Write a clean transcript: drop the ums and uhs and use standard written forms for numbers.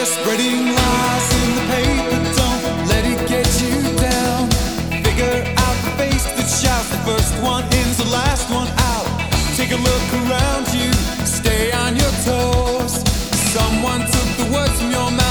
Spreading lies in the paper, don't let it get you down. Figure out the face that shouts, the first one in's the last one out. Take a look around you, stay on your toes. Someone took the words from your mouth.